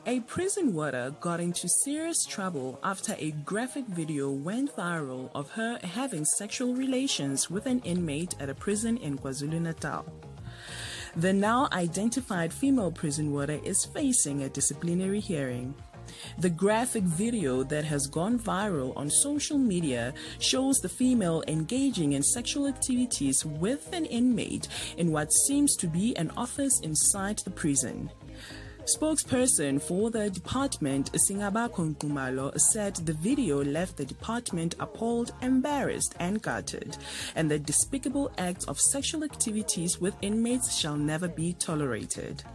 A prison warder got into serious trouble after a graphic video went viral of her having sexual relations with an inmate at a prison in KwaZulu-Natal. The now identified female prison warder is facing a disciplinary hearing. The graphic video that has gone viral on social media shows the female engaging in sexual activities with an inmate in what seems to be an office inside the prison. Spokesperson for the department, Singabakho Nxumalo, said the video left the department appalled, embarrassed and gutted, and that despicable acts of sexual activities with inmates shall never be tolerated.